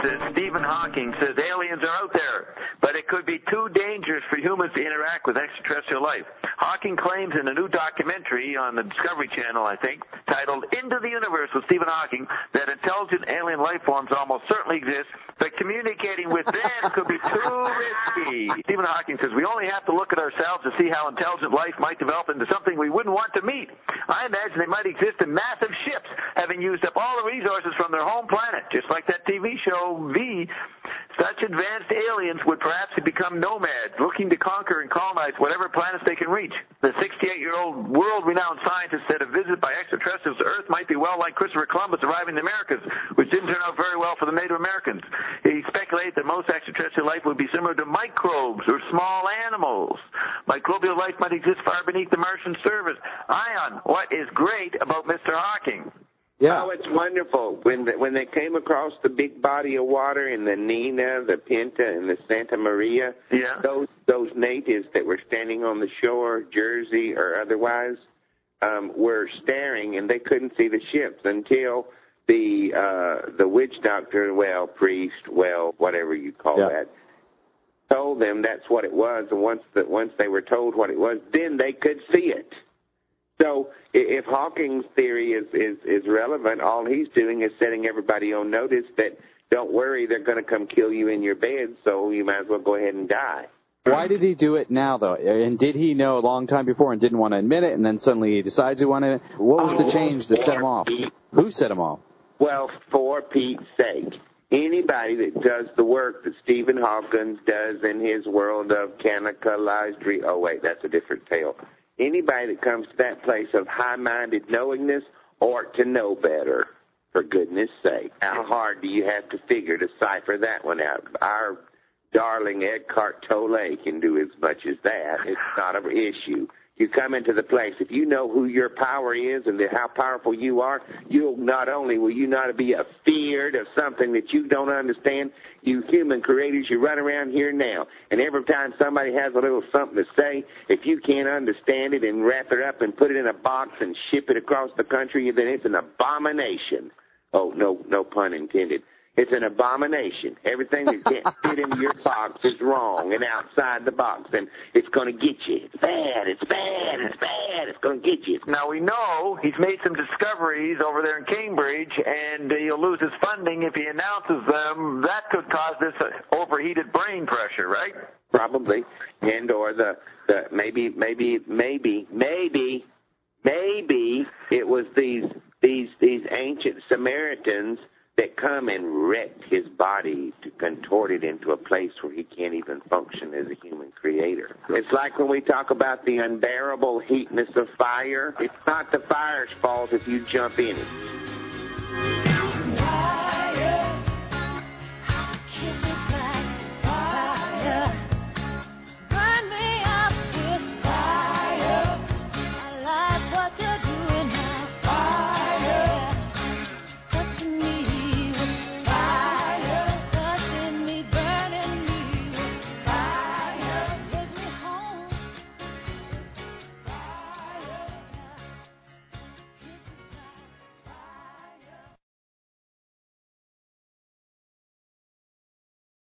physicist Stephen Hawking says aliens are out there, but it could be too dangerous for humans to interact with extraterrestrial life. Hawking claims in a new documentary on the Discovery Channel, I think, titled Into the Universe with Stephen Hawking, that intelligent alien life forms almost certainly exist, but communicating with them could be too risky. Stephen Hawking says we only have to look at ourselves to see how intelligent life might develop into something we wouldn't want to meet. I imagine they might exist in massive ships, having used up all the resources from their home planet, just like that TV show V. Such advanced aliens would perhaps become nomads, looking to conquer and colonize whatever planets they can reach. The 68-year-old world-renowned scientist said a visit by extraterrestrials to Earth might be well like Christopher Columbus arriving in the Americas, which didn't turn out very well for the Native Americans. He speculated that most extraterrestrial life would be similar to microbes or small animals. Microbial life might exist far beneath the Martian surface. Ion, what is great about Mr. Hawking? Yeah. Oh, it's wonderful. When they came across the big body of water in the Nina, the Pinta, and the Santa Maria, those natives that were standing on the shore, Jersey or otherwise, were staring, and they couldn't see the ships until the witch doctor, priest, whatever you call that, told them that's what it was. And once they were told what it was, then they could see it. So if Hawking's theory is relevant, all he's doing is setting everybody on notice that don't worry, they're going to come kill you in your bed, so you might as well go ahead and die. Why did he do it now, though? And did he know a long time before and didn't want to admit it, and then suddenly he decides he wanted it? What was the change that set him off? Who set him off? Well, for Pete's sake, anybody that does the work that Stephen Hawking does in his world of cannicalized that's a different tale. Anybody that comes to that place of high-minded knowingness ought to know better, for goodness sake. How hard do you have to figure to cipher that one out? Our darling Eckhart Tolle can do as much as that. It's not an issue. You come into the place, if you know who your power is and how powerful you are, you'll not only will you not be afeared of something that you don't understand, you human creators, you run around here now, and every time somebody has a little something to say, if you can't understand it and wrap it up and put it in a box and ship it across the country, then it's an abomination. Oh, no pun intended. It's an abomination. Everything that can't fit into your box is wrong and outside the box, and it's going to get you. It's bad, it's bad, it's bad. It's going to get you. Now, we know he's made some discoveries over there in Cambridge, and he'll lose his funding if he announces them. That could cause this overheated brain pressure, right? Probably. And or the maybe it was these ancient Samaritans that come and wrecked his body to contort it into a place where he can't even function as a human creator. It's like when we talk about the unbearable heatness of fire. It's not the fire's fault if you jump in it.